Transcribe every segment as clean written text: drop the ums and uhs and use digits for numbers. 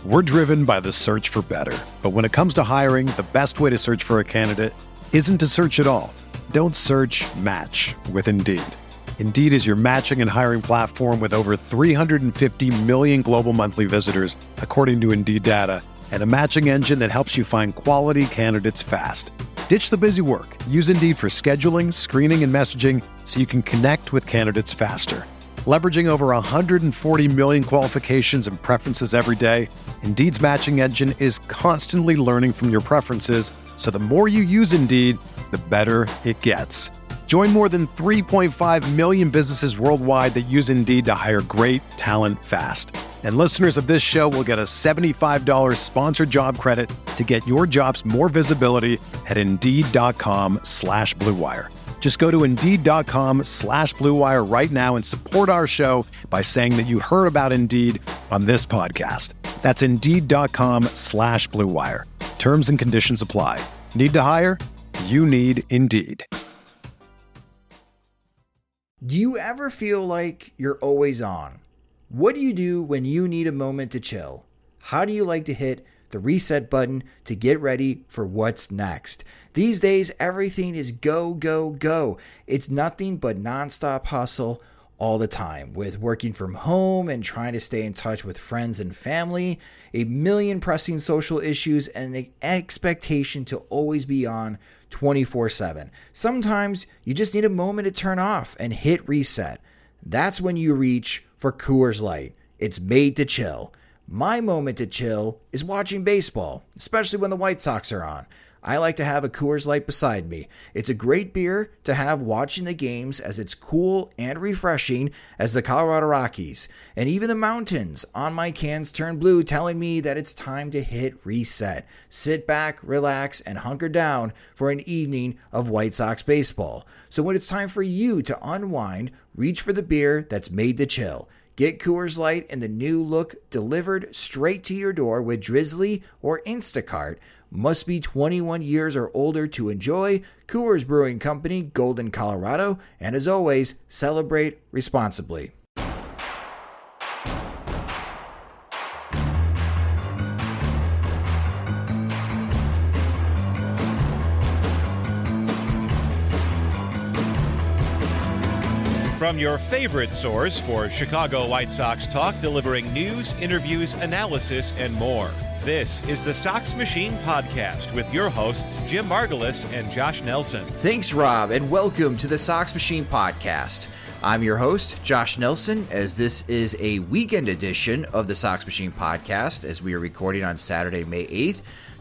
We're driven by the search for better. But when it comes to hiring, the best way to search for a candidate isn't to search at all. Don't search, match with Indeed. Indeed is your matching and hiring platform with over 350 million global monthly visitors, according to Indeed data, and a matching engine that helps you find quality candidates fast. Ditch the busy work. Use Indeed for scheduling, screening, and messaging so you can connect with candidates faster. Leveraging over 140 million qualifications and preferences every day, Indeed's matching engine is constantly learning from your preferences, so the more you use Indeed, the better it gets. Join more than 3.5 million businesses worldwide that use Indeed to hire great talent fast. And listeners of this show will get a $75 sponsored job credit to get your jobs more visibility at Indeed.com/Blue Wire. Just go to Indeed.com/Blue Wire right now and support our show by saying that you heard about Indeed on this podcast. That's Indeed.com/Blue Wire. Terms and conditions apply. Need to hire? You need Indeed. Do you ever feel like you're always on? What do you do when you need a moment to chill? How do you like to hit the reset button to get ready for what's next? These days, everything is go, go, go. It's nothing but nonstop hustle all the time, with working from home and trying to stay in touch with friends and family, a million pressing social issues, and an expectation to always be on 24/7. Sometimes you just need a moment to turn off and hit reset. That's when you reach for Coors Light. It's made to chill. My moment to chill is watching baseball, especially when the White Sox are on. I like to have a Coors Light beside me. It's a great beer to have watching the games, as it's cool and refreshing as the Colorado Rockies. And even the mountains on my cans turn blue, telling me that it's time to hit reset. Sit back, relax, and hunker down for an evening of White Sox baseball. So when it's time for you to unwind, reach for the beer that's made to chill. Get Coors Light in the new look delivered straight to your door with Drizzly or Instacart. Must be 21 years or older to enjoy. Coors Brewing Company, Golden, Colorado. And as always, celebrate responsibly. From your favorite source for Chicago White Sox talk, delivering news, interviews, analysis, and more. This is the Sox Machine Podcast with your hosts, Jim Margulis and Josh Nelson. Thanks, Rob, and welcome to the Sox Machine Podcast. I'm your host, Josh Nelson, as this is a weekend edition of the Sox Machine Podcast, as we are recording on Saturday, May 8th,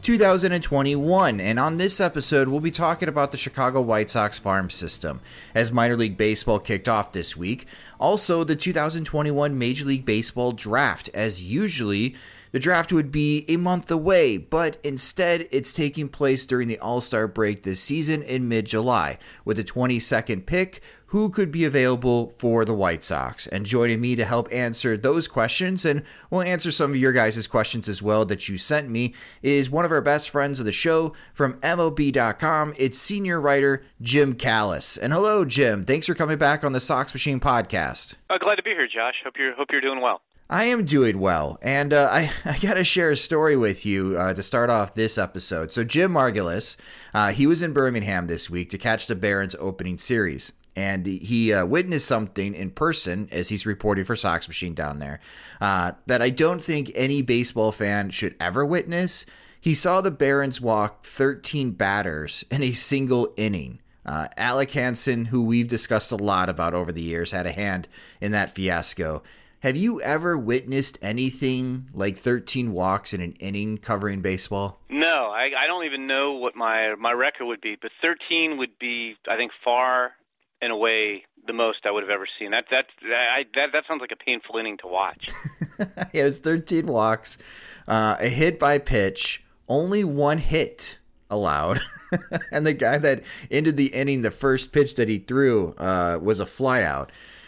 2021. And on this episode, we'll be talking about the Chicago White Sox farm system, as minor league baseball kicked off this week. Also, the 2021 Major League Baseball draft, as usually the draft would be a month away, but instead it's taking place during the All-Star break this season in mid-July, with the 22nd pick, who could be available for the White Sox. And joining me to help answer those questions, and we'll answer some of your guys' questions as well that you sent me, is one of our best friends of the show from MLB.com. It's senior writer Jim Callis. And hello, Jim. Thanks for coming back on the Sox Machine Podcast. Glad to be here, Josh. Hope you're doing well. I am doing well, and I got to share a story with you to start off this episode. So Jim Margulis, he was in Birmingham this week to catch the Barons opening series, and he witnessed something in person as he's reporting for Sox Machine down there that I don't think any baseball fan should ever witness. He saw the Barons walk 13 batters in a single inning. Alec Hansen, who we've discussed a lot about over the years, had a hand in that fiasco. Have you ever witnessed anything like 13 walks in an inning covering baseball? No, I don't even know what my record would be, but 13 would be, I think, far and away the most I would have ever seen. That sounds like a painful inning to watch. Yeah, it was 13 walks, a hit by pitch, only one hit allowed. And the guy that ended the inning, the first pitch that he threw was a flyout.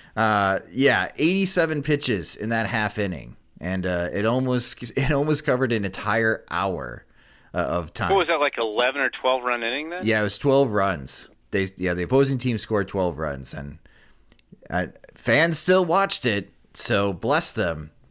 87 pitches in that half inning, and it almost covered an entire hour of time. What was that, like 11 or 12 run inning then? Yeah, it was 12 runs. The opposing team scored 12 runs, and fans still watched it, so bless them.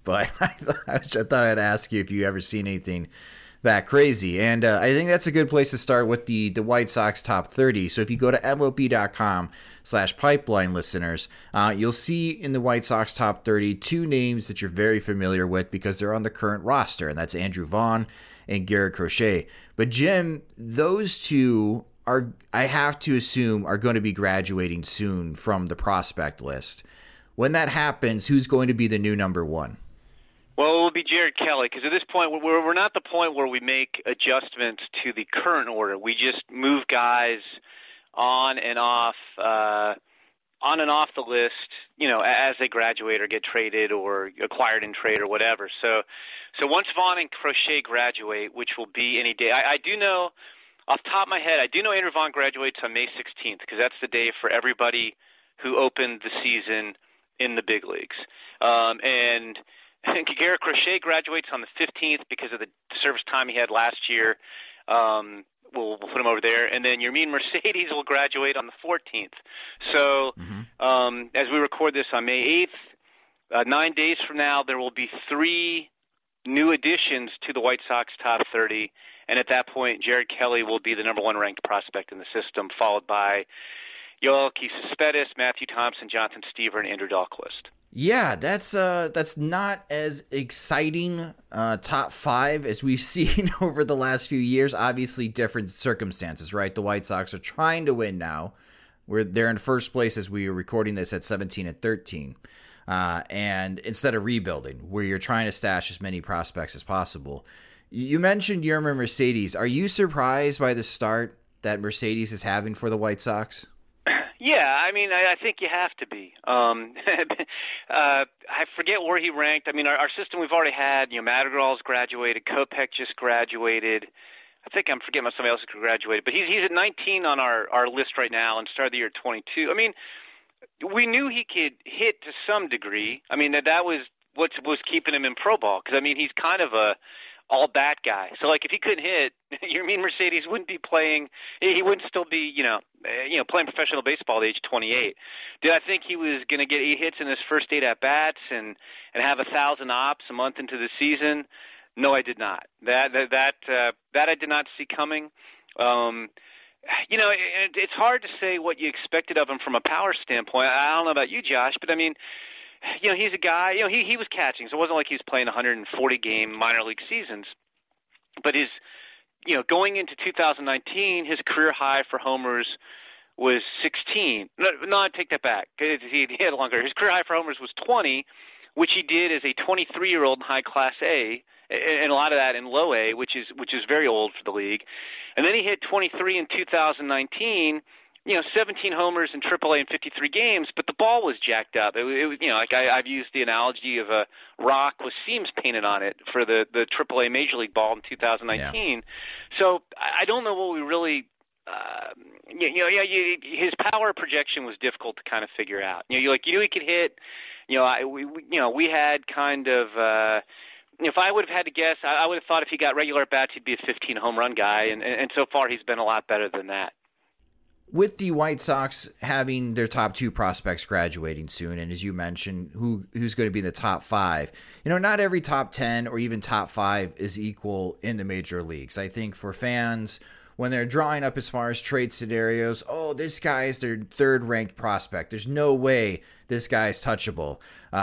but I thought I'd ask you if you ever seen anything that crazy. And I think that's a good place to start with the White Sox top 30. So if you go to MLB.com/pipeline listeners, you'll see in the White Sox top 30 two names that you're very familiar with because they're on the current roster, and that's Andrew Vaughn and Garrett Crochet. But Jim, those two are, I have to assume, are going to be graduating soon from the prospect list. When that happens, who's going to be the new number one? Well, it will be Jared Kelly, because at this point, we're not the point where we make adjustments to the current order. We just move guys on and off the list, as they graduate or get traded or acquired in trade or whatever. So once Vaughn and Crochet graduate, which will be any day, I do know, off the top of my head, I do know Andrew Vaughn graduates on May 16th, because that's the day for everybody who opened the season in the big leagues. And Garrett Crochet graduates on the 15th because of the service time he had last year. We'll put him over there. And then Yermin Mercedes will graduate on the 14th. So as we record this on May 8th, 9 days from now, there will be 3 new additions to the White Sox top 30. And at that point, Jared Kelly will be the number 1 ranked prospect in the system, followed by Yoelqui Cespedes, Matthew Thompson, Jonathan Stever, and Andrew Dahlquist. Yeah, that's not as exciting top 5 as we've seen over the last few years. Obviously, different circumstances, right? The White Sox are trying to win now. They're in first place as we are recording this at 17-13. And instead of rebuilding, where you're trying to stash as many prospects as possible. You mentioned Yermin Mercedes. Are you surprised by the start that Mercedes is having for the White Sox? Yeah, I mean, I think you have to be. I forget where he ranked. I mean, our system we've already had, Madrigal's graduated, Kopech just graduated. I think I'm forgetting about somebody else who graduated. But he's at 19 on our list right now and started the year at 22. I mean, we knew he could hit to some degree. I mean, that was what was keeping him in pro ball because, I mean, he's kind of a all-bat guy. So, if he couldn't hit, Yermin Mercedes wouldn't be playing. He wouldn't still be, playing professional baseball at age 28. Did I think he was going to get 8 hits in his first 8 at-bats and have 1,000 ops a month into the season? No, I did not. That I did not see coming. It's hard to say what you expected of him from a power standpoint. I don't know about you, Josh, but I mean, he's a guy, he was catching, so it wasn't like he was playing 140-game minor league seasons. But his, going into 2019, his career high for homers was 16. No, I take that back. He had longer. His career high for homers was 20, which he did as a 23-year-old in high class A, and a lot of that in low A, which is very old for the league. And then he hit 23 in 2019. 17 homers in AAA in 53 games, but the ball was jacked up. It was, I've used the analogy of a rock with seams painted on it for the AAA Major League ball in 2019. Yeah. So I don't know what we really, his power projection was difficult to kind of figure out. You knew he could hit. We had kind of. If I would have had to guess, I would have thought if he got regular at-bats, he'd be a 15 home run guy, and so far he's been a lot better than that. With the White Sox having their top 2 prospects graduating soon, and as you mentioned, who's going to be in the top 5, not every top 10 or even top 5 is equal in the major leagues. I think for fans, when they're drawing up as far as trade scenarios, this guy is their 3rd ranked prospect. There's no way this guy is touchable.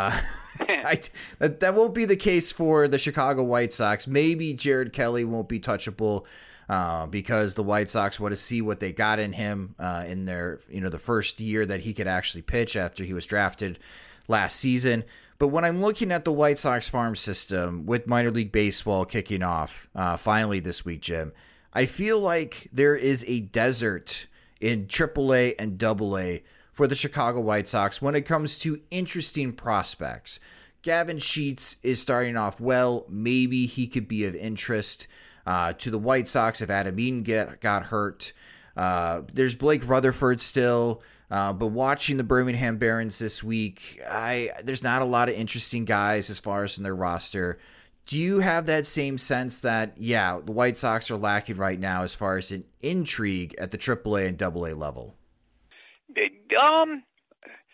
That won't be the case for the Chicago White Sox. Maybe Jared Kelly won't be touchable because the White Sox want to see what they got in him in their, the first year that he could actually pitch after he was drafted last season. But when I'm looking at the White Sox farm system with minor league baseball kicking off finally this week, Jim, I feel like there is a desert in AAA and AA for the Chicago White Sox when it comes to interesting prospects. Gavin Sheets is starting off well. Maybe he could be of interest to the White Sox if Adam Eaton got hurt. There's Blake Rutherford still, but watching the Birmingham Barons this week, there's not a lot of interesting guys as far as in their roster. Do you have that same sense that, the White Sox are lacking right now as far as an intrigue at the AAA and AA level?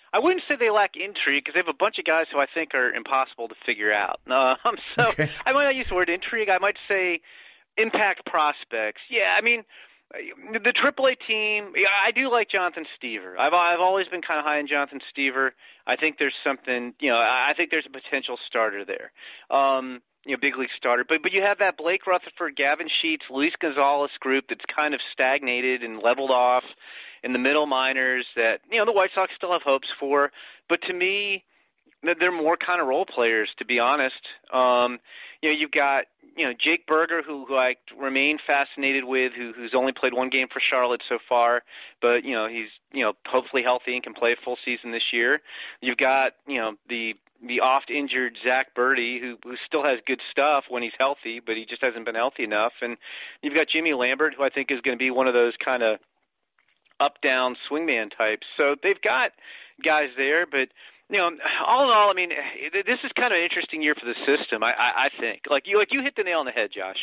I wouldn't say they lack intrigue because they have a bunch of guys who I think are impossible to figure out. So okay. I might not use the word intrigue. I might say impact prospects. Yeah, I mean, the AAA team, I do like Jonathan Stever. I've always been kind of high on Jonathan Stever. I think there's something, I think there's a potential starter there. Big league starter. But you have that Blake Rutherford, Gavin Sheets, Luis Gonzalez group that's kind of stagnated and leveled off in the middle minors that, the White Sox still have hopes for. But to me, they're more kind of role players, to be honest. You've got, Jake Burger, who I remain fascinated with, who's only played one game for Charlotte so far, but, he's, hopefully healthy and can play a full season this year. You've got, the oft-injured Zach Birdie, who still has good stuff when he's healthy, but he just hasn't been healthy enough. And you've got Jimmy Lambert, who I think is going to be one of those kind of up-down swingman types. So they've got guys there, but all in all, I mean, this is kind of an interesting year for the system. I think, like you hit the nail on the head, Josh.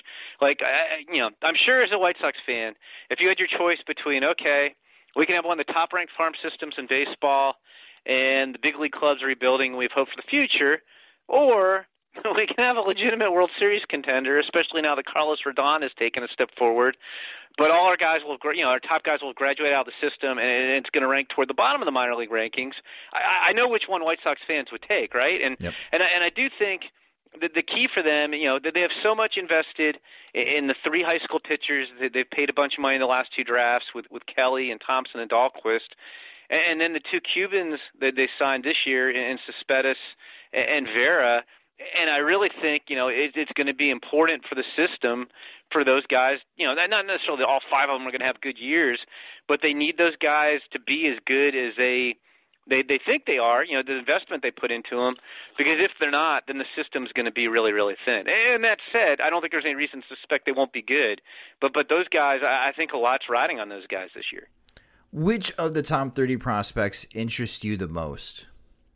I'm sure as a White Sox fan, if you had your choice between, okay, we can have one of the top-ranked farm systems in baseball, and the big league clubs are rebuilding, and we have hope for the future, or we can have a legitimate World Series contender, especially now that Carlos Rodon has taken a step forward. But all our guys will, our top guys will graduate out of the system, and it's going to rank toward the bottom of the minor league rankings. I know which one White Sox fans would take, right? And yep. and I do think that the key for them, that they have so much invested in the three high school pitchers. They've paid a bunch of money in the last two drafts with Kelly and Thompson and Dahlquist. And then the two Cubans that they signed this year in Cespedes and Vera. And I really think, it's going to be important for the system for those guys. Not necessarily all five of them are going to have good years, but they need those guys to be as good as they think they are, the investment they put into them. Because if they're not, then the system's going to be really, really thin. And that said, I don't think there's any reason to suspect they won't be good. But those guys, I think a lot's riding on those guys this year. Which of the top 30 prospects interest you the most?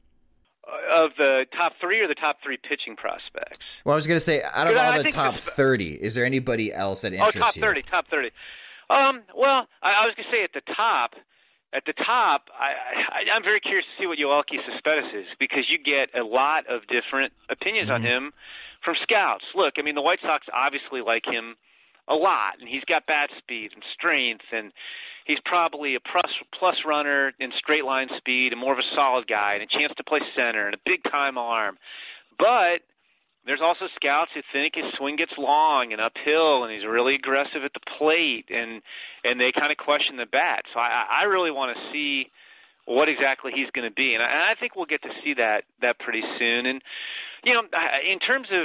Of the top three or the top three pitching prospects? Well, I was going to say, out of all the top 30, is there anybody else that interests you? Top 30. Well, I was going to say at the top, I'm very curious to see what Yoelqui Cespedes is, because you get a lot of different opinions on him from scouts. Look, I mean, the White Sox obviously like him a lot, and he's got bat speed and strength, and he's probably a plus runner in straight line speed and more of a solid guy and a chance to play center and a big-time arm. But there's also scouts who think his swing gets long and uphill and he's really aggressive at the plate, and they kind of question the bat. So I really want to see what exactly he's going to be. And I think we'll get to see that pretty soon. And, in terms of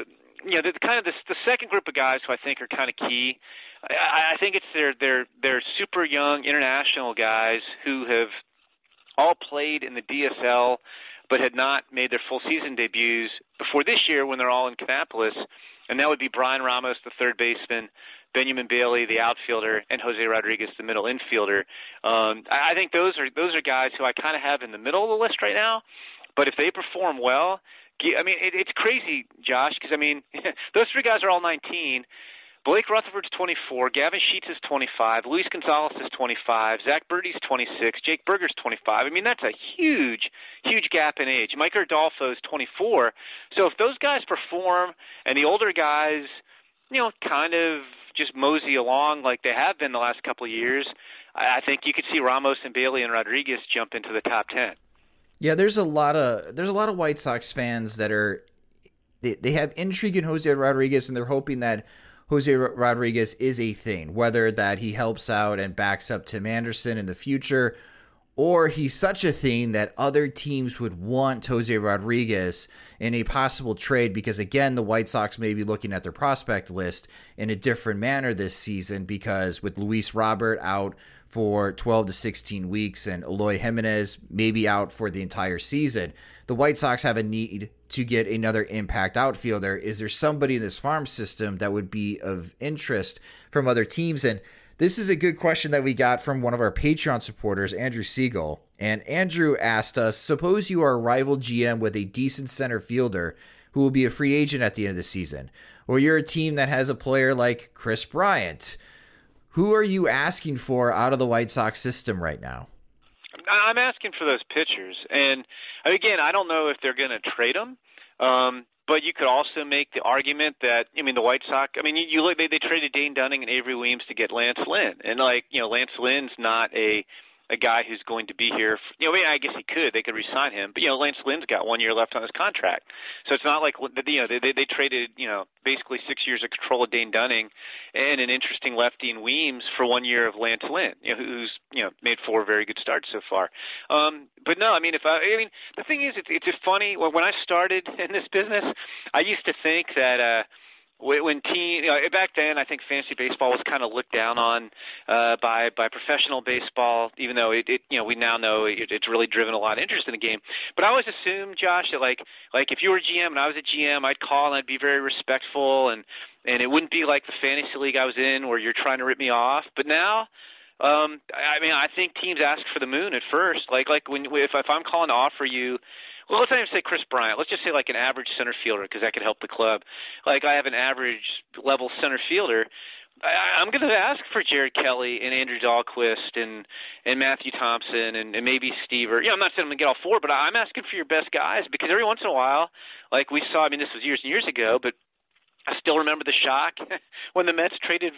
the second group of guys who I think are kind of key, I think it's their super young international guys who have all played in the DSL but had not made their full season debuts before this year when they're all in Kannapolis, and that would be Brian Ramos, the third baseman, Benjamin Bailey, the outfielder, and Jose Rodriguez, the middle infielder. I think those are guys who I kind of have in the middle of the list right now, but if they perform well, I mean, it's crazy, Josh, because, I mean, those three guys are all 19. Blake Rutherford's 24, Gavin Sheets is 25, Luis Gonzalez is 25, Zach Birdie's 26, Jake Burger's 25. I mean, that's a huge, huge gap in age. Mike Ardolfo's 24. So if those guys perform and the older guys, kind of just mosey along like they have been the last couple of years, I think you could see Ramos and Bailey and Rodriguez jump into the top 10. Yeah, there's a lot of White Sox fans that they have intrigue in Jose Rodriguez, and they're hoping that Jose Rodriguez is a thing, whether that he helps out and backs up Tim Anderson in the future, or he's such a thing that other teams would want Jose Rodriguez in a possible trade, because, again, the White Sox may be looking at their prospect list in a different manner this season, because with Luis Robert out for 12 to 16 weeks and Eloy Jimenez maybe out for the entire season, the White Sox have a need to get another impact outfielder. Is there somebody in this farm system that would be of interest from other teams? And this is a good question that we got from one of our Patreon supporters, Andrew Siegel. And Andrew asked us, suppose you are a rival GM with a decent center fielder who will be a free agent at the end of the season, or you're a team that has a player like Chris Bryant. Who are you asking for out of the White Sox system right now? I'm asking for those pitchers. And again, I don't know if they're going to trade them. But you could also make the argument that, I mean, the White Sox, I mean, you look, they traded Dane Dunning and Avery Williams to get Lance Lynn. And, like, you know, Lance Lynn's not a guy who's going to be here. I mean, I guess he could. They could re-sign him. But, you know, Lance Lynn's got 1 year left on his contract. So it's not like, you know, they traded, you know, basically 6 years of control of Dane Dunning and an interesting lefty in Weems for 1 year of Lance Lynn, you know, who's, you know, made 4 very good starts so far. But no, I mean, the thing is, it's funny. When I started in this business, I used to think that, when back then, I think fantasy baseball was kind of looked down on by professional baseball, even though it you know, we now know it's really driven a lot of interest in the game. But I always assumed, Josh, that like if you were a GM and I was a GM, I'd call and I'd be very respectful, and it wouldn't be like the fantasy league I was in where you're trying to rip me off. But now, I mean, I think teams ask for the moon at first. Like if I'm calling to offer you. Well, let's not even say Chris Bryant. Let's just say like an average center fielder, because that could help the club. Like I have an average level center fielder. I'm going to ask for Jared Kelly and Andrew Dahlquist and Matthew Thompson and maybe Steve. Or, you know, I'm not saying I'm going to get all 4, but I'm asking for your best guys, because every once in a while, like we saw, I mean, this was years and years ago, but I still remember the shock when the Mets traded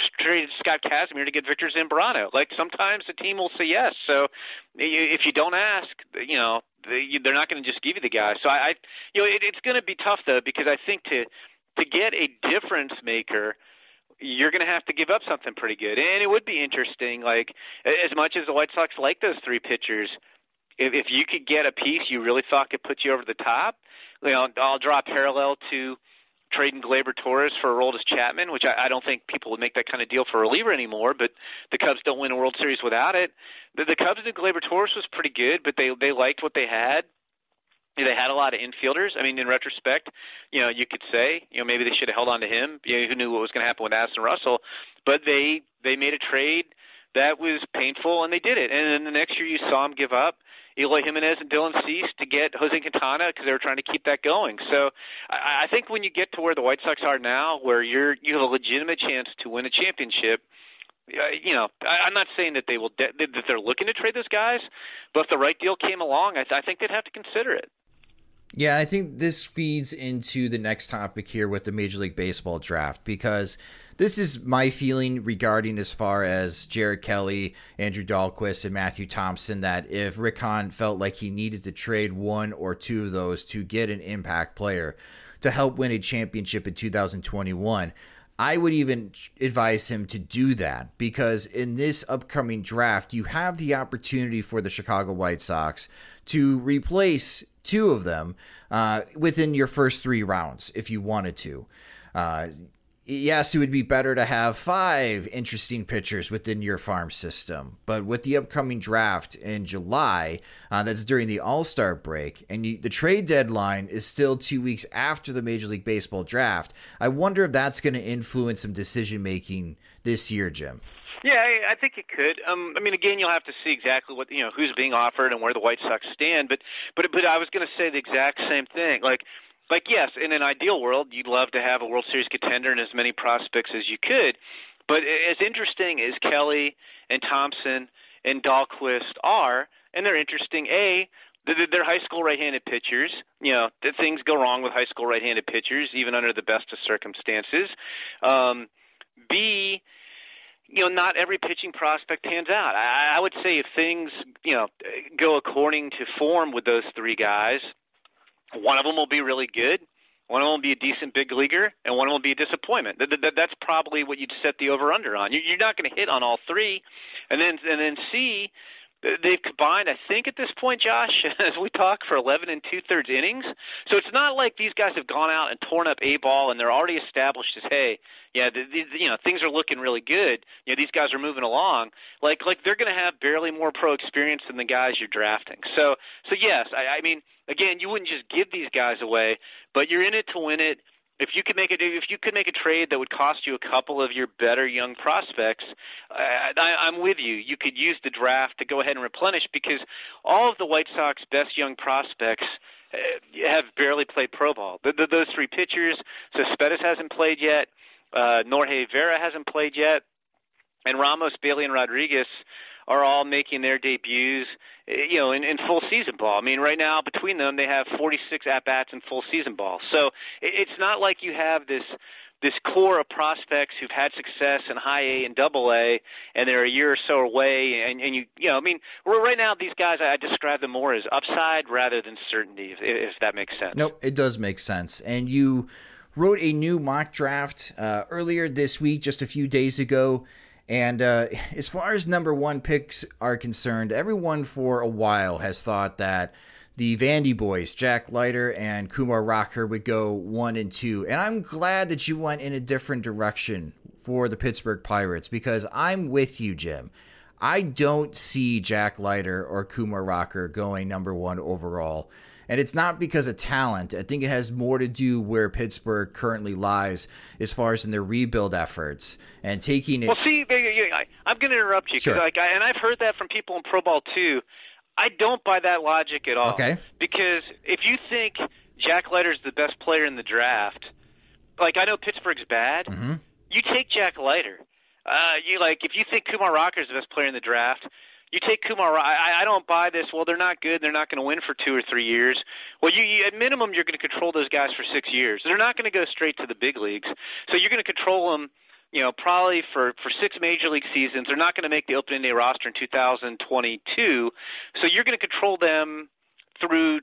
Scott Kazmir to get Victor Zambrano. Like sometimes the team will say yes. So if you don't ask, you know, they're not going to just give you the guy. So you know, it's going to be tough though, because I think to get a difference maker, you're going to have to give up something pretty good. And it would be interesting, like as much as the White Sox like those 3 pitchers, if you could get a piece you really thought could put you over the top, you know, I'll draw a parallel to trading Gleyber Torres for Aroldis Chapman, which I don't think people would make that kind of deal for a reliever anymore, but the Cubs don't win a World Series without it. The Cubs and Gleyber Torres was pretty good, but they liked what they had. They had a lot of infielders. I mean, in retrospect, you know, you could say, you know, maybe they should have held on to him. You know, who knew what was going to happen with Addison Russell? But they made a trade that was painful, and they did it. And then the next year you saw them give up Eloy Jimenez and Dylan Cease to get Jose Quintana, because they were trying to keep that going. So I think when you get to where the White Sox are now, where you have a legitimate chance to win a championship, you know, I'm not saying that that they're looking to trade those guys, but if the right deal came along, I think they'd have to consider it. Yeah, I think this feeds into the next topic here with the Major League Baseball draft, because this is my feeling regarding as far as Jared Kelly, Andrew Dahlquist, and Matthew Thompson, that if Rick Hahn felt like he needed to trade 1 or 2 of those to get an impact player to help win a championship in 2021, I would even advise him to do that, because in this upcoming draft, you have the opportunity for the Chicago White Sox to replace 2 of them within your first 3 rounds if you wanted to. Yes, it would be better to have 5 interesting pitchers within your farm system, but with the upcoming draft in July, that's during the All-Star break, and the trade deadline is still 2 weeks after the Major League Baseball draft, I wonder if that's going to influence some decision-making this year, Jim. Yeah, I think it could. I mean, again, you'll have to see exactly what, you know, who's being offered and where the White Sox stand. But I was going to say the exact same thing. Like yes, in an ideal world, you'd love to have a World Series contender and as many prospects as you could. But as interesting as Kelly and Thompson and Dahlquist are, and they're interesting, they're high school right-handed pitchers. You know, things go wrong with high school right-handed pitchers, even under the best of circumstances. B, you know, not every pitching prospect pans out. I would say if things, you know, go according to form with those 3 guys, one of them will be really good, one of them will be a decent big leaguer, and one of them will be a disappointment. That's probably what you'd set the over-under on. You're not going to hit on all 3. And then C, they've combined, I think at this point, Josh, as we talk, for 11 2/3 innings. So it's not like these guys have gone out and torn up a ball and they're already established as, hey, yeah, you know, things are looking really good. You know, these guys are moving along. Like they're going to have barely more pro experience than the guys you're drafting. So yes, I mean, again, you wouldn't just give these guys away, but you're in it to win it. If you could make a trade that would cost you a couple of your better young prospects, I'm with you. You could use the draft to go ahead and replenish, because all of the White Sox best young prospects have barely played pro ball. Those 3 pitchers, Cespedes hasn't played yet. Norge Vera hasn't played yet, and Ramos, Bailey, and Rodriguez are all making their debuts, in full season ball. I mean, right now between them, they have 46 at-bats in full season ball. So it's not like you have this core of prospects who've had success in high A and double A, and they're a year or so away. And right now these guys, I describe them more as upside rather than certainty, if that makes sense. Nope, it does make sense. And you wrote a new mock draft earlier this week, just a few days ago. And as far as number one picks are concerned, everyone for a while has thought that the Vandy boys, Jack Leiter and Kumar Rocker, would go 1 and 2. And I'm glad that you went in a different direction for the Pittsburgh Pirates, because I'm with you, Jim. I don't see Jack Leiter or Kumar Rocker going number 1 overall. And it's not because of talent. I think it has more to do where Pittsburgh currently lies as far as in their rebuild efforts and taking it. Well, see, I'm going to interrupt you, Sure. and I've heard that from people in pro ball too. I don't buy that logic at all. Okay. Because if you think Jack Leiter's the best player in the draft, I know Pittsburgh's bad, you take Jack Leiter. If you think Kumar Rocker's the best player in the draft, you take Kumar. I don't buy this. Well, they're not good. They're not going to win for 2 or 3 years. Well, you at minimum, you're going to control those guys for 6 years. They're not going to go straight to the big leagues. So you're going to control them, probably for 6 major league seasons. They're not going to make the opening day roster in 2022. So you're going to control them through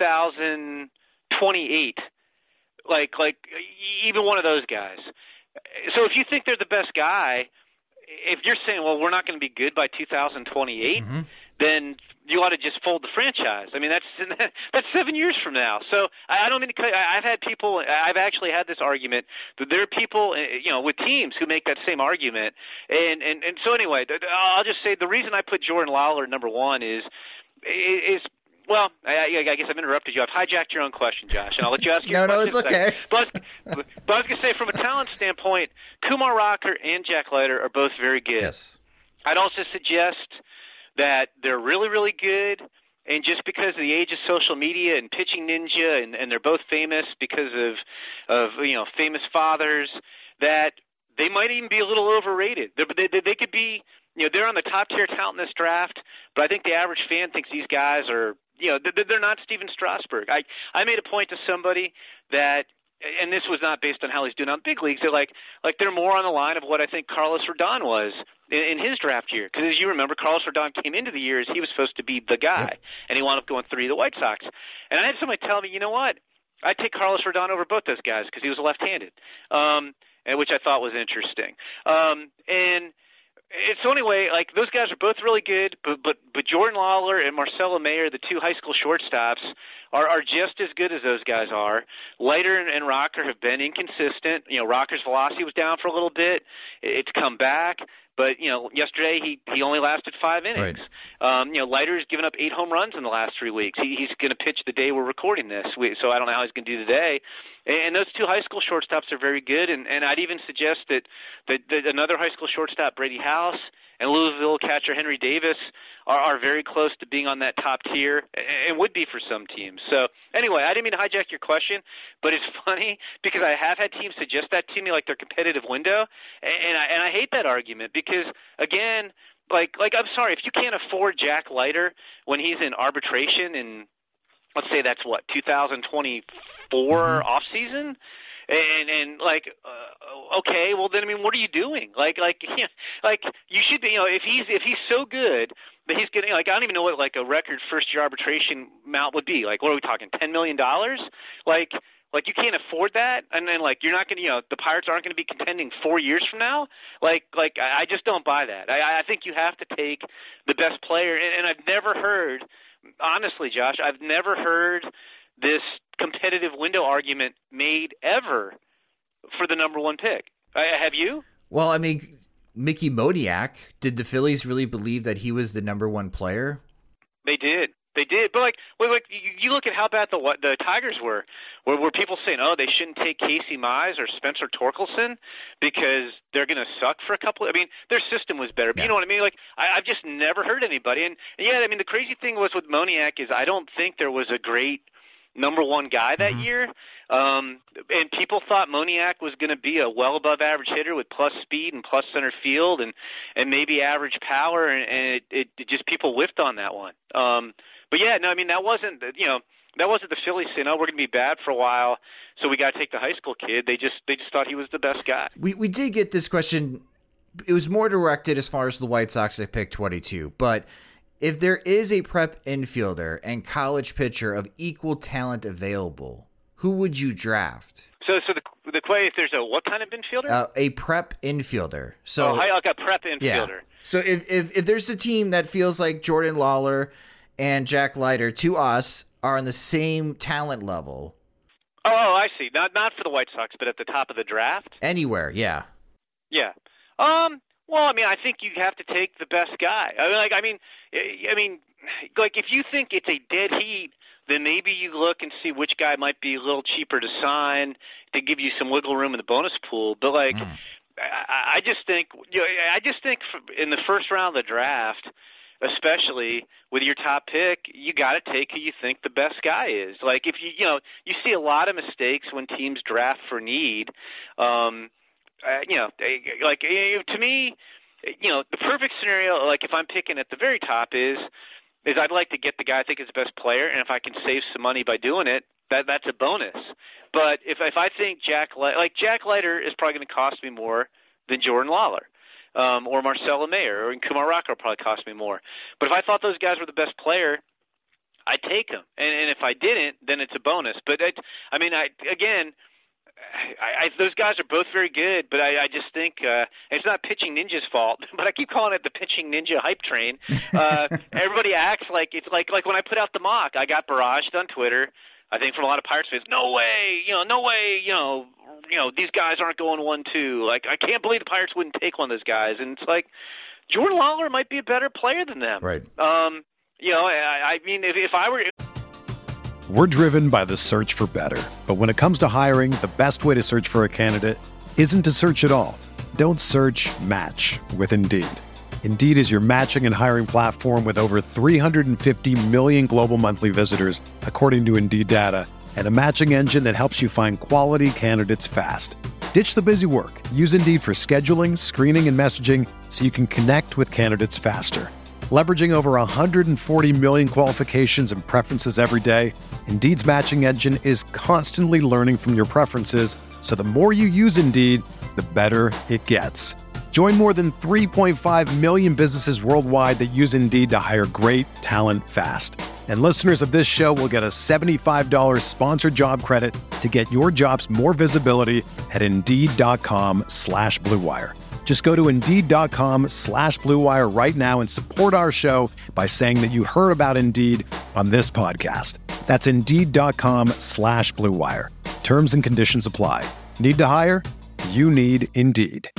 2028. Like even one of those guys. So if you think they're the best guy, if you're saying, well, we're not going to be good by 2028, then you ought to just fold the franchise. I mean, that's 7 years from now. So I don't mean to cut. I've actually had this argument that there are people, with teams who make that same argument. And so anyway, I'll just say the reason I put Jordan Lawler at number 1 is well, I guess I've interrupted you. I've hijacked your own question, Josh, and I'll let you ask your question. No, it's okay. But I was going to say, from a talent standpoint, Kumar Rocker and Jack Leiter are both very good. Yes. I'd also suggest that they're really, really good, and just because of the age of social media and Pitching Ninja, and they're both famous because of famous fathers, that they might even be a little overrated. They could be, they're on the top tier talent in this draft, but I think the average fan thinks these guys are, they're not Steven Strasburg. I made a point to somebody that, and this was not based on how he's doing on big leagues, they're more on the line of what I think Carlos Rodon was in his draft year. Because as you remember, Carlos Rodon came into the year as he was supposed to be the guy, and he wound up going 3 to the White Sox. And I had somebody tell me, you know what, I'd take Carlos Rodon over both those guys because he was left-handed, which I thought was interesting. So anyway, those guys are both really good, but Jordan Lawler and Marcelo Mayer, the 2 high school shortstops, are just as good as those guys are. Leiter and Rocker have been inconsistent. Rocker's velocity was down for a little bit. It's come back. But, yesterday he only lasted 5 innings. Right. Leiter's given up 8 home runs in the last 3 weeks. He's going to pitch the day we're recording this, so I don't know how he's going to do today. And those 2 high school shortstops are very good. And I'd even suggest that another high school shortstop, Brady House, and Louisville catcher Henry Davis are very close to being on that top tier, and would be for some teams. So anyway, I didn't mean to hijack your question, but it's funny because I have had teams suggest that to me, like their competitive window, and I hate that argument because, again, like I'm sorry, if you can't afford Jack Leiter when he's in arbitration in, let's say that's what, 2024 off season. Okay, well then, I mean, what are you doing? You should be, if he's so good that he's getting, I don't even know what a record first year arbitration amount would be. What are we talking? $10 million? You can't afford that, and then you're not going to, the Pirates aren't going to be contending 4 years from now. I just don't buy that. I think you have to take the best player, and I've never heard, honestly, Josh, I've never heard this competitive window argument made ever for the number 1 pick. Have you? Well, I mean, Mickey Moniak, did the Phillies really believe that he was the number 1 player? They did. But you look at how bad the Tigers were were people saying, oh, they shouldn't take Casey Mize or Spencer Torkelson because they're going to suck for a couple. I mean, their system was better. But you know what I mean? I've just never heard anybody. And yeah, I mean, the crazy thing was with Moniak is I don't think there was a great number 1 guy that year. And people thought Moniak was going to be a well above average hitter with plus speed and plus center field and maybe average power, and it just people whiffed on that one. But yeah, no, I mean that wasn't the Phillies saying, "Oh, we're going to be bad for a while, so we got to take the high school kid." They just thought he was the best guy. We did get this question. It was more directed as far as the White Sox at pick 22, but if there is a prep infielder and college pitcher of equal talent available, who would you draft? So the question, if there's a what kind of infielder? A prep infielder. So like a prep infielder. Yeah. So if there's a team that feels like Jordan Lawler and Jack Leiter to us are on the same talent level. Oh, I see. Not for the White Sox, but at the top of the draft. Anywhere, yeah. Yeah. Well, I mean, I think you have to take the best guy. I mean, if you think it's a dead heat, then maybe you look and see which guy might be a little cheaper to sign to give you some wiggle room in the bonus pool. But I just think in the first round of the draft, especially with your top pick, you got to take who you think the best guy is. Like if you see a lot of mistakes when teams draft for need. To me, the perfect scenario, like if I'm picking at the very top is I'd like to get the guy I think is the best player, and if I can save some money by doing it, that's a bonus. But if I think Jack Leiter is probably going to cost me more than Jordan Lawler, or Marcelo Mayer, or Kumar Rocker will probably cost me more. But if I thought those guys were the best player, I'd take them. And if I didn't, then it's a bonus. But those guys are both very good, but I just think it's not Pitching Ninja's fault, but I keep calling it the Pitching Ninja hype train. Everybody acts like it's like when I put out the mock, I got barraged on Twitter, I think from a lot of Pirates fans. No way, these guys aren't going 1-2. Like, I can't believe the Pirates wouldn't take one of those guys. And it's like, Jordan Lawler might be a better player than them. Right. I mean, if I were... We're driven by the search for better. But when it comes to hiring, the best way to search for a candidate isn't to search at all. Don't search, match with Indeed. Indeed is your matching and hiring platform with over 350 million global monthly visitors, according to Indeed data, and a matching engine that helps you find quality candidates fast. Ditch the busy work. Use Indeed for scheduling, screening, and messaging so you can connect with candidates faster. Leveraging over 140 million qualifications and preferences every day, Indeed's matching engine is constantly learning from your preferences, so the more you use Indeed, the better it gets. Join more than 3.5 million businesses worldwide that use Indeed to hire great talent fast. And listeners of this show will get a $75 sponsored job credit to get your jobs more visibility at Indeed.com/Blue Wire. Just go to Indeed.com/Blue Wire right now and support our show by saying that you heard about Indeed on this podcast. That's Indeed.com/Blue Wire. Terms and conditions apply. Need to hire? You need Indeed.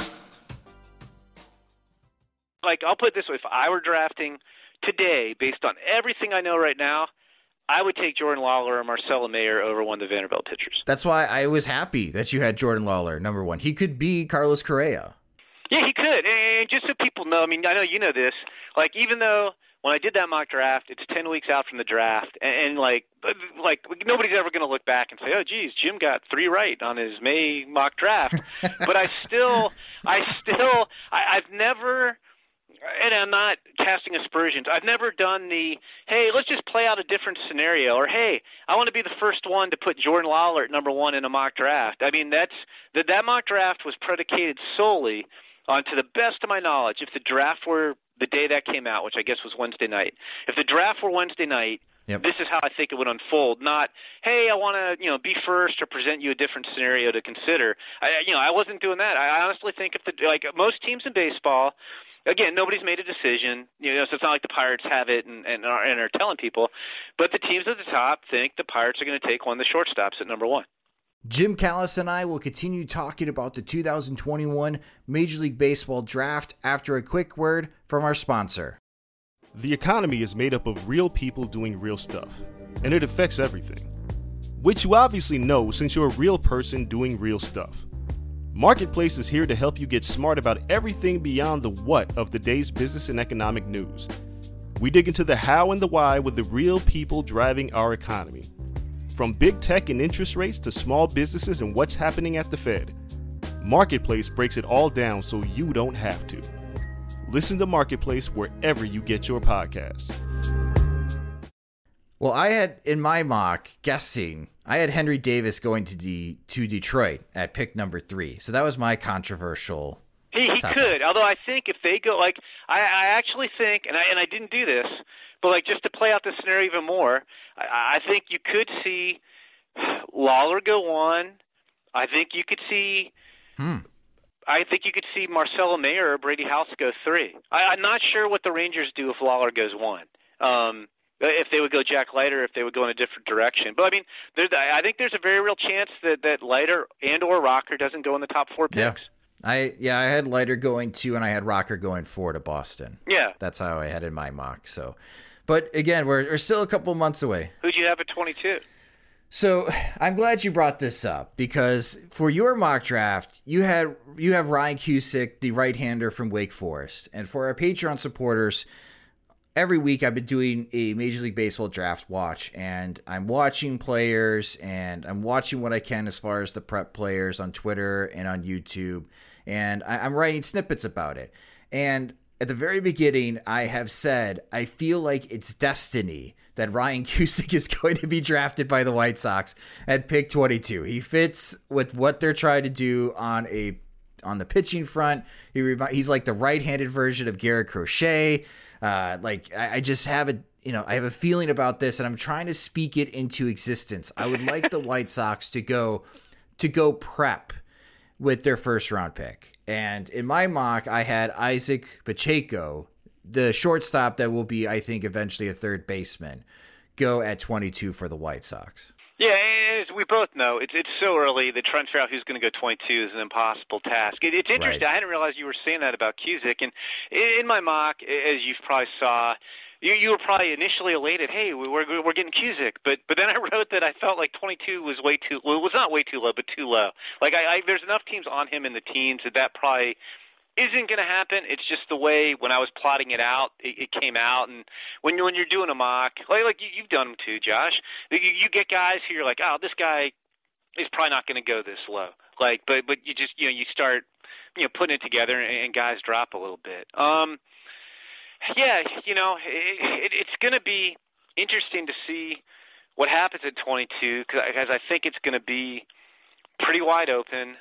Like, I'll put it this way. If I were drafting today, based on everything I know right now, I would take Jordan Lawler or Marcelo Mayer over one of the Vanderbilt pitchers. That's why I was happy that you had Jordan Lawler, number one. He could be Carlos Correa. Yeah, he could. And just so people know, I mean, I know you know this, like, even though when I did that mock draft, it's 10 weeks out from the draft, and like nobody's ever going to look back and say, oh, geez, Jim got 3 right on his May mock draft. But I've never, and I'm not casting aspersions, I've never done the, hey, let's just play out a different scenario, or hey, I want to be the first one to put Jordan Lawler at number 1 in a mock draft. I mean, that mock draft was predicated solely on, to the best of my knowledge, if the draft were the day that came out, which I guess was Wednesday night, if the draft were Wednesday night, yep, this is how I think it would unfold. Not, hey, I want to be first or present you a different scenario to consider. I wasn't doing that. I honestly think if most teams in baseball, again, nobody's made a decision, so it's not like the Pirates have it and are telling people, but the teams at the top think the Pirates are going to take one of the shortstops at number 1. Jim Callis and I will continue talking about the 2021 Major League Baseball draft after a quick word from our sponsor. The economy is made up of real people doing real stuff, and it affects everything. Which you obviously know since you're a real person doing real stuff. Marketplace is here to help you get smart about everything beyond the what of the day's business and economic news. We dig into the how and the why with the real people driving our economy. From big tech and interest rates to small businesses and what's happening at the Fed, Marketplace breaks it all down so you don't have to. Listen to Marketplace wherever you get your podcasts. Well, I had in my mock guessing, I had Henry Davis going to Detroit at pick number 3. So that was my controversial. He could, although I think if they go, like, I actually think, and I didn't do this, but like just to play out the scenario even more, I think you could see Lawler go 1. I think you could see. I think you could see Marcelo Mayer or Brady House go 3. I'm not sure what the Rangers do if Lawler goes 1. If they would go Jack Leiter, if they would go in a different direction. But I mean, I think there's a very real chance that Leiter and or Rocker doesn't go in the top 4 picks. I had Leiter going 2, and I had Rocker going 4 to Boston. Yeah, that's how I had in my mock. So, but again, we're still a couple months away. Who'd you have at 22? So I'm glad you brought this up because for your mock draft, you have Ryan Cusick, the right-hander from Wake Forest, and for our Patreon supporters, every week I've been doing a Major League Baseball draft watch, and I'm watching players, and I'm watching what I can as far as the prep players on Twitter and on YouTube, and I'm writing snippets about it. And at the very beginning, I have said I feel like it's destiny that Ryan Cusick is going to be drafted by the White Sox at pick 22. He fits with what they're trying to do on the pitching front. He's like the right-handed version of Garrett Crochet. I just have I have a feeling about this, and I'm trying to speak it into existence. I would like the White Sox to go prep with their first round pick. And in my mock, I had Isaac Pacheco, the shortstop that will be, I think, eventually a third baseman, go at 22 for the White Sox. Yeah, as we both know, it's so early. The transfer out who's going to go 22 is an impossible task. It's interesting. Right. I hadn't realized you were saying that about Cusick. And in my mock, as you probably saw, you were probably initially elated. Hey, we're getting Cusick, but then I wrote that I felt like 22 was way too. Well, it was not way too low, but too low. Like there's enough teams on him in the teens that probably isn't going to happen. It's just the way when I was plotting it out, it came out. And when you're doing a mock, like you've done them too, Josh, you get guys who you're like, oh, this guy is probably not going to go this low. Like, but you just you start putting it together and guys drop a little bit. Yeah, it's going to be interesting to see what happens at 22 because I think it's going to be pretty wide open.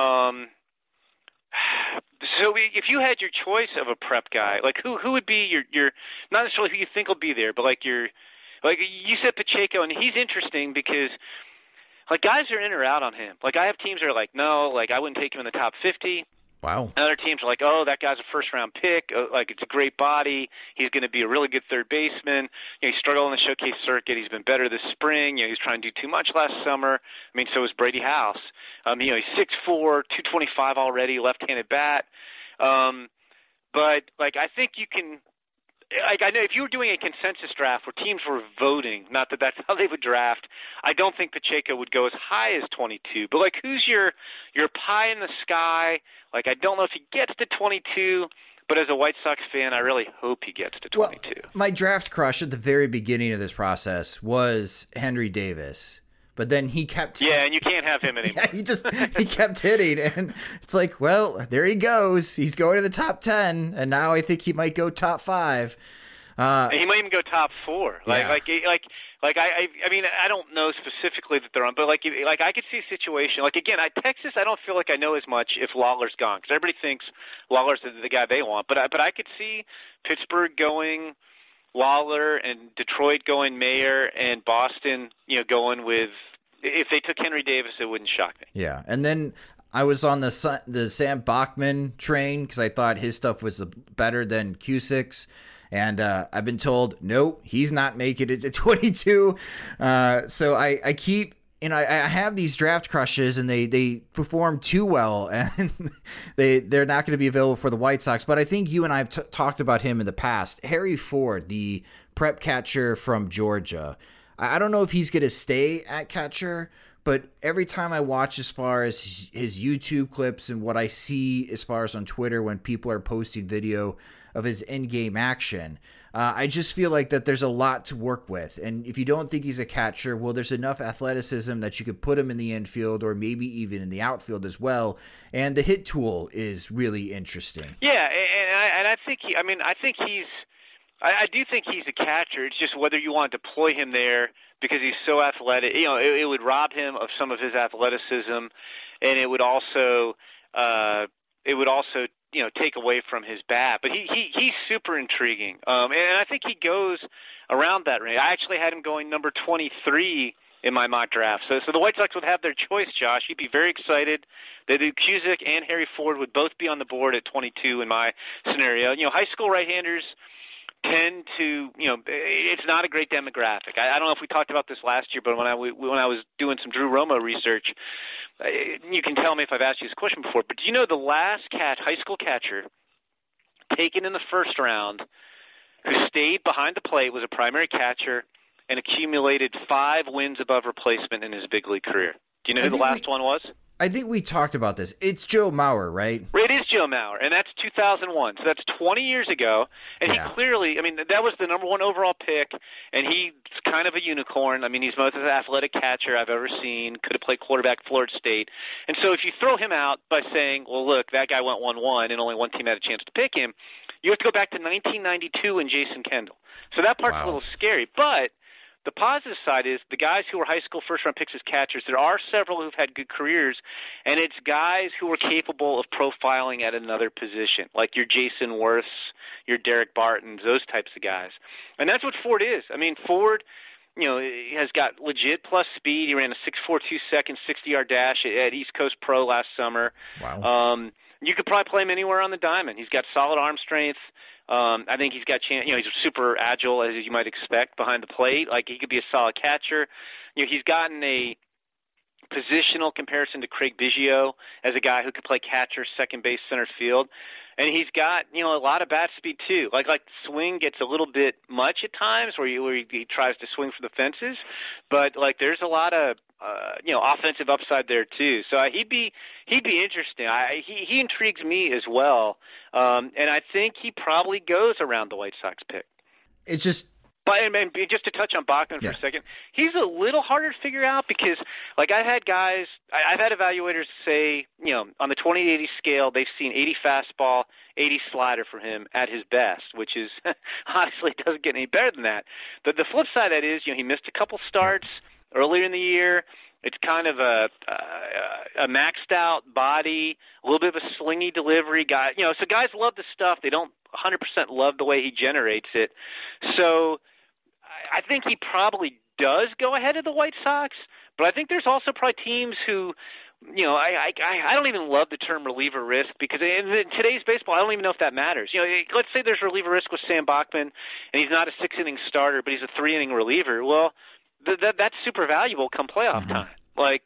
So if you had your choice of a prep guy, like who would be your not necessarily who you think will be there, but like you said Pacheco, and he's interesting because like guys are in or out on him. Like I have teams that are like, no, like I wouldn't take him in the top 50. Wow. And other teams are like, oh, that guy's a first-round pick. Like, it's a great body. He's going to be a really good third baseman. He struggled in the showcase circuit. He's been better this spring. He was trying to do too much last summer. I mean, so was Brady House. He's 6'4", 225 already, left-handed bat. But, like, I think you can – like I know if you were doing a consensus draft where teams were voting, not that that's how they would draft, I don't think Pacheco would go as high as 22. But like, who's your pie in the sky? Like, I don't know if he gets to 22, but as a White Sox fan, I really hope he gets to 22. Well, my draft crush at the very beginning of this process was Henry Davis. But then he kept... Yeah, and you can't have him anymore. Yeah, he kept hitting. And it's like, well, there he goes. He's going to the top 10. And now I think he might go top 5. He might even go top 4. Yeah. I mean, I don't know specifically that they're on, but like I could see a situation. Like, again, Texas, I don't feel like I know as much if Lawler's gone. Because everybody thinks Lawler's the guy they want. But I could see Pittsburgh going Lawler and Detroit going Mayer and Boston, going with – if they took Henry Davis, it wouldn't shock me. Yeah, and then I was on the Sam Bachman train because I thought his stuff was better than Cusick's, and I've been told, no, he's not making it to 22. So I keep – I have these draft crushes, and they perform too well, and they're not going to be available for the White Sox. But I think you and I have talked about him in the past. Harry Ford, the prep catcher from Georgia. I don't know if he's going to stay at catcher, but every time I watch as far as his YouTube clips and what I see as far as on Twitter when people are posting video of his in-game action, I just feel like that there's a lot to work with. And if you don't think he's a catcher, well, there's enough athleticism that you could put him in the infield or maybe even in the outfield as well. And the hit tool is really interesting. Yeah, and I think I do think he's a catcher. It's just whether you want to deploy him there because he's so athletic. You know, it would rob him of some of his athleticism, and it would also take away from his bat. But he's super intriguing, and I think he goes around that range. I actually had him going number 23 in my mock draft. So the White Sox would have their choice, Josh. You'd be very excited that Cusick and Harry Ford would both be on the board at 22 in my scenario. You know, high school right-handers tend to, it's not a great demographic. I don't know if we talked about this last year, but when I was doing some Drew Romo research, you can tell me if I've asked you this question before, but do you know the last high school catcher taken in the first round who stayed behind the plate was a primary catcher and accumulated 5 wins above replacement in his big league career? Do you know who the last one was? I think we talked about this. It's Joe Mauer, right? It is Joe Mauer, and that's 2001. So that's 20 years ago. And he clearly, that was the number 1 overall pick, and he's kind of a unicorn. I mean, he's the most athletic catcher I've ever seen, could have played quarterback at Florida State. And so if you throw him out by saying, well, look, that guy went 1-1 and only one team had a chance to pick him, you have to go back to 1992 and Jason Kendall. So that part's a little scary, but the positive side is the guys who were high school first-round picks as catchers, there are several who've had good careers, and it's guys who are capable of profiling at another position, like your Jason Worths, your Derek Bartons, those types of guys. And that's what Ford is. I mean, Ford, he has got legit plus speed. He ran a 6.42 second 60-yard dash at East Coast Pro last summer. Wow. You could probably play him anywhere on the diamond. He's got solid arm strength. I think he's got chance. He's super agile, as you might expect, behind the plate. Like, he could be a solid catcher. He's gotten a positional comparison to Craig Biggio as a guy who could play catcher, second base, center field. And he's got, a lot of bat speed too. Like the swing gets a little bit much at times where he tries to swing for the fences, but there's a lot of offensive upside there too. So he'd be interesting. He intrigues me as well, and I think he probably goes around the White Sox pick. It's just. But just to touch on Bachman for a second, he's a little harder to figure out because, I've had evaluators say, on the 20-80 scale, they've seen 80 fastball, 80 slider for him at his best, which is honestly doesn't get any better than that. But the flip side of that is, he missed a couple starts earlier in the year. It's kind of a maxed out body, a little bit of a slingy delivery guy. So guys love the stuff. They don't 100% love the way he generates it. So I think he probably does go ahead of the White Sox, but I think there's also probably teams who, I don't even love the term reliever risk because in today's baseball, I don't even know if that matters. Let's say there's reliever risk with Sam Bachman, and he's not a 6-inning starter, but he's a 3-inning reliever. Well, that's super valuable come playoff time. I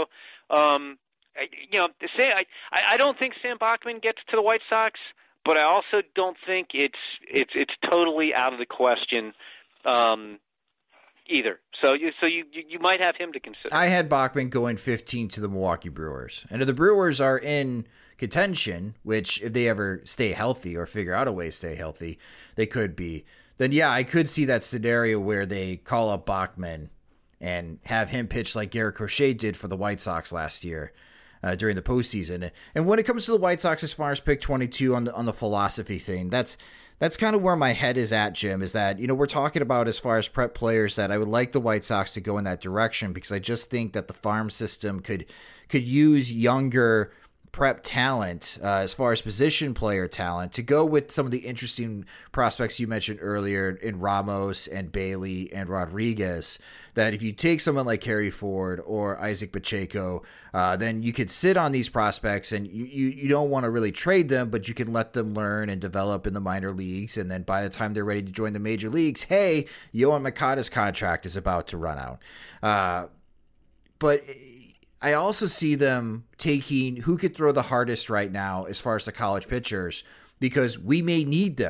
don't think Sam Bachman gets to the White Sox, but I also don't think it's totally out of the question either. So you might have him to consider. I had Bachman going 15 to the Milwaukee Brewers. And if the Brewers are in contention, which if they ever stay healthy or figure out a way to stay healthy, they could be, then I could see that scenario where they call up Bachman and have him pitch like Garrett Crochet did for the White Sox last year during the postseason. And when it comes to the White Sox, as far as pick 22 on the philosophy thing, that's kind of where my head is at, Jim, is that, we're talking about as far as prep players that I would like the White Sox to go in that direction because I just think that the farm system could use younger prep talent as far as position player talent to go with some of the interesting prospects you mentioned earlier in Ramos and Bailey and Rodriguez, that if you take someone like Harry Ford or Isaac Pacheco, then you could sit on these prospects and you don't want to really trade them, but you can let them learn and develop in the minor leagues. And then by the time they're ready to join the major leagues, hey, Yohan Moncada's contract is about to run out. But I also see them taking who could throw the hardest right now as far as the college pitchers, because we may need them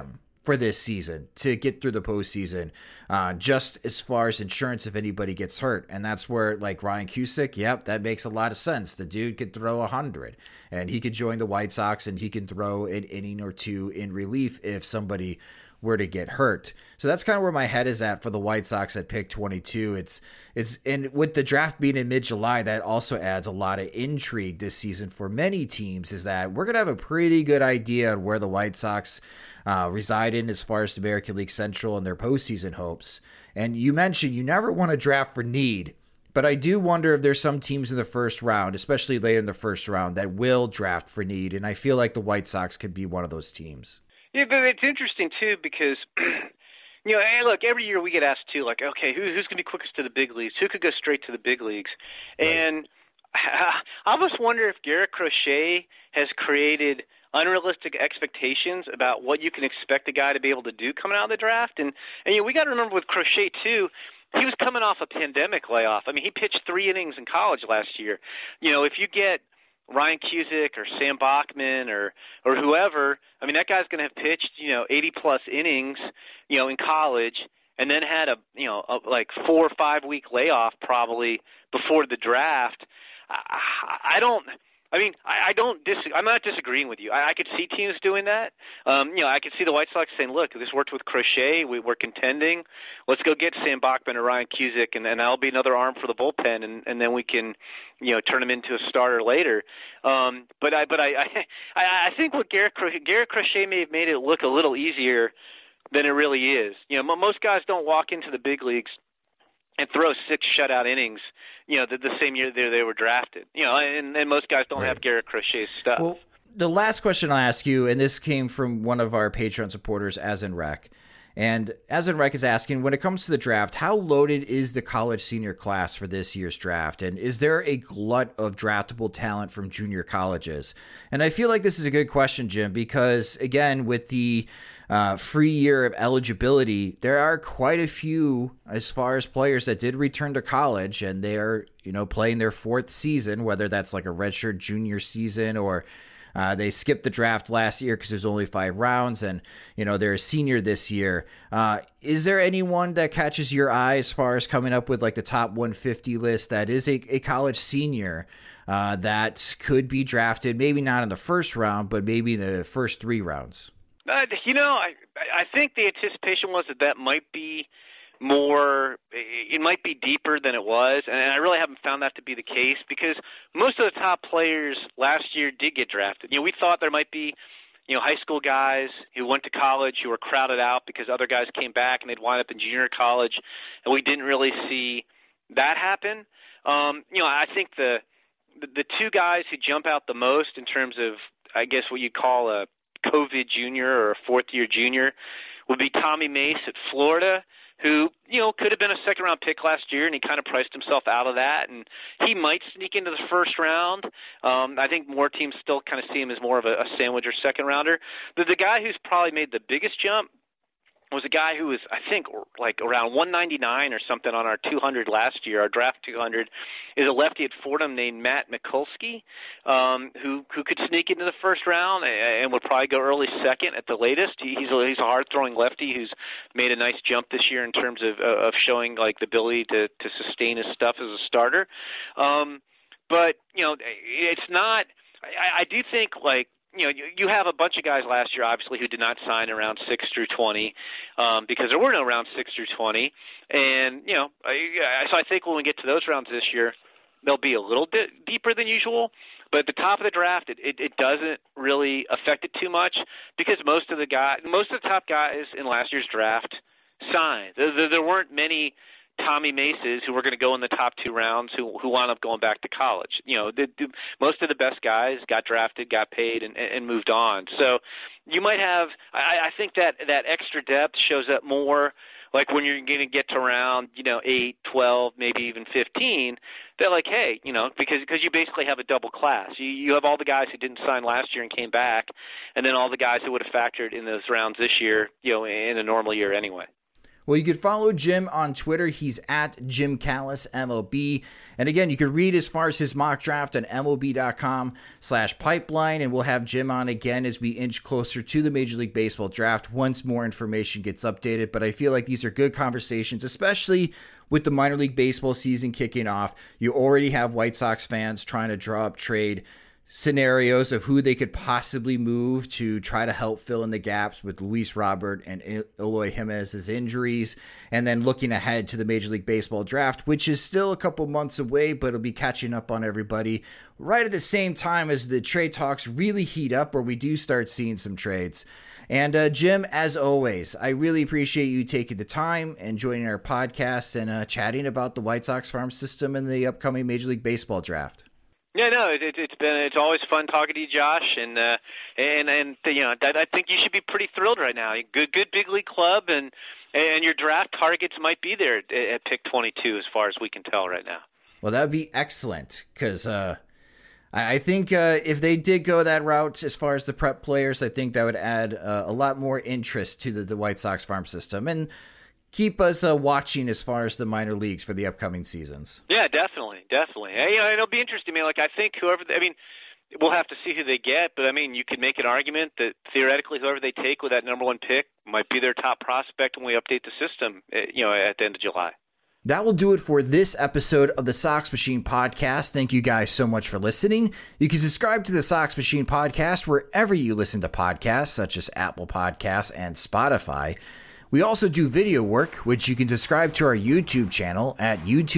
for this season to get through the postseason, just as far as insurance if anybody gets hurt. And that's where, like, Ryan Cusick, yep, that makes a lot of sense. The dude could throw 100, and he could join the White Sox, and he can throw an inning or two in relief if somebody were to get hurt. So that's kind of where my head is at for the White Sox at pick 22. It's and with the draft being in mid-July, that also adds a lot of intrigue this season for many teams, is that we're going to have a pretty good idea on where the White Sox reside in as far as the American League Central and their postseason hopes. And you mentioned you never want to draft for need, but I do wonder if there's some teams in the first round, especially later in the first round, that will draft for need. And I feel like the White Sox could be one of those teams. Yeah, but it's interesting, too, because, you know, hey, look, every year we get asked, too, like, okay, who's going to be quickest to the big leagues? Who could go straight to the big leagues? Right. And I almost wonder if Garrett Crochet has created unrealistic expectations about what you can expect a guy to be able to do coming out of the draft. And you know, we got to remember with Crochet, too, he was coming off a pandemic layoff. I mean, he pitched 3 innings in college last year. You know, if you get Ryan Cusick or Sam Bachman or whoever, I mean, that guy's going to have pitched, you know, 80-plus innings, you know, in college, and then had a 4 or 5 week layoff probably before the draft. I'm not disagreeing with you. I could see teams doing that. You know, I could see the White Sox saying, look, this worked with Crochet. We're contending. Let's go get Sam Bachman or Ryan Cusick, and that'll be another arm for the bullpen, and then we can, you know, turn him into a starter later. But I think what Garrett Crochet may have made it look a little easier than it really is. You know, most guys don't walk into the big leagues and throw 6 shutout innings, you know, the same year they were drafted. You know, and most guys don't have Garrett Crochet's stuff. Well, the last question I'll ask you, and this came from one of our Patreon supporters, As in Rec. And As in Rec is asking, when it comes to the draft, how loaded is the college senior class for this year's draft? And is there a glut of draftable talent from junior colleges? And I feel like this is a good question, Jim, because, again, with the free year of eligibility, there are quite a few as far as players that did return to college, and they are, you know, playing their 4th season, whether that's like a redshirt junior season or they skipped the draft last year because there's only 5 rounds, and, you know, they're a senior this year. Is there anyone that catches your eye as far as coming up with like the top 150 list that is a college senior that could be drafted, maybe not in the first round, but maybe in the first 3 rounds? You know, I think the anticipation was that might be more – it might be deeper than it was, and I really haven't found that to be the case because most of the top players last year did get drafted. You know, we thought there might be, you know, high school guys who went to college who were crowded out because other guys came back and they'd wind up in junior college, and we didn't really see that happen. You know, I think the 2 guys who jump out the most in terms of, I guess, what you call a COVID junior or a 4th-year junior would be Tommy Mace at Florida, who, you know, could have been a second-round pick last year, and he kind of priced himself out of that, and he might sneak into the first round. I think more teams still kind of see him as more of a sandwich or second-rounder. But the guy who's probably made the biggest jump was a guy who was, I think, like around 199 or something on our 200 last year, our draft 200, is a lefty at Fordham named Matt Mikulski, who could sneak into the first round and would probably go early second at the latest. He's a hard-throwing lefty who's made a nice jump this year in terms of showing like the ability to sustain his stuff as a starter. But, you know, it's not – I do think, like, you know, you have a bunch of guys last year, obviously, who did not sign around 6 through 20 because there were no rounds 6 through 20. And, you know, so I think when we get to those rounds this year, they'll be a little bit deeper than usual. But at the top of the draft, it doesn't really affect it too much because most of the top guys in last year's draft signed. There weren't many Tommy Maces who were going to go in the top 2 rounds who wound up going back to college. You know, most of the best guys got drafted, got paid, and moved on. So you might have – I think that extra depth shows up more like when you're going to get to around, you know, 8, 12, maybe even 15, they're like, hey, you know, because you basically have a double class. You have all the guys who didn't sign last year and came back, and then all the guys who would have factored in those rounds this year, you know, in a normal year anyway. Well, you could follow Jim on Twitter. He's at Jim Callis MLB. And again, you can read as far as his mock draft on MLB.com/pipeline. And we'll have Jim on again as we inch closer to the Major League Baseball draft once more information gets updated. But I feel like these are good conversations, especially with the minor league baseball season kicking off. You already have White Sox fans trying to draw up trade scenarios of who they could possibly move to try to help fill in the gaps with Luis Robert and Eloy Jimenez's injuries, and then looking ahead to the Major League Baseball draft, which is still a couple months away, but it'll be catching up on everybody right at the same time as the trade talks really heat up, where we do start seeing some trades. And Jim, as always, I really appreciate you taking the time and joining our podcast and chatting about the White Sox farm system and the upcoming Major League Baseball draft. Yeah, no, it's always fun talking to you, Josh, and you know, I think you should be pretty thrilled right now. Good big league club, and your draft targets might be there at pick 22, as far as we can tell right now. Well, that would be excellent, because I think if they did go that route as far as the prep players, I think that would add a lot more interest to the White Sox farm system and keep us watching as far as the minor leagues for the upcoming seasons. Yeah, definitely. Hey, you know, it'll be interesting. I mean, like, I think we'll have to see who they get, but I mean, you could make an argument that theoretically whoever they take with that number one pick might be their top prospect when we update the system, you know, at the end of July. That will do it for this episode of the Sox Machine Podcast. Thank you guys so much for listening. You can subscribe to the Sox Machine Podcast wherever you listen to podcasts, such as Apple Podcasts and Spotify. We also do video work, which you can subscribe to our YouTube channel at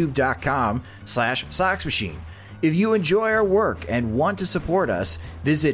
youtube.com/SoxMachine. If you enjoy our work and want to support us, visit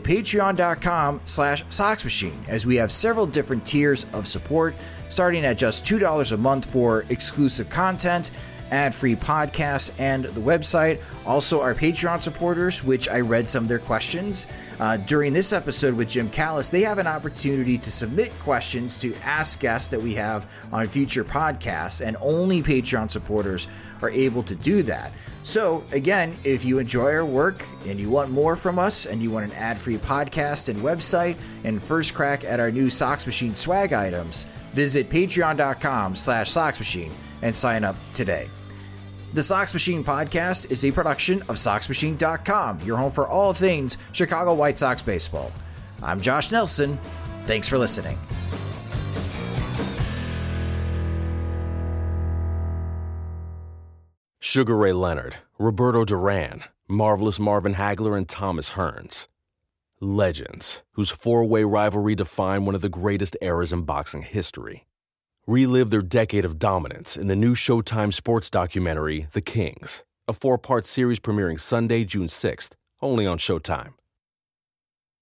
patreon.com/SoxMachine, as we have several different tiers of support, starting at just $2 a month for exclusive content, ad-free podcasts, and the website. Also, our Patreon supporters, which I read some of their questions during this episode with Jim Callis, they have an opportunity to submit questions to ask guests that we have on future podcasts, and only Patreon supporters are able to do that. So, again, if you enjoy our work and you want more from us and you want an ad-free podcast and website and first crack at our new Sox Machine swag items, visit patreon.com/SoxMachine and sign up today. The Sox Machine Podcast is a production of SoxMachine.com, your home for all things Chicago White Sox baseball. I'm Josh Nelson. Thanks for listening. Sugar Ray Leonard, Roberto Duran, Marvelous Marvin Hagler, and Thomas Hearns. Legends, whose four-way rivalry defined one of the greatest eras in boxing history. Relive their decade of dominance in the new Showtime sports documentary, The Kings, a 4-part series premiering Sunday, June 6th, only on Showtime.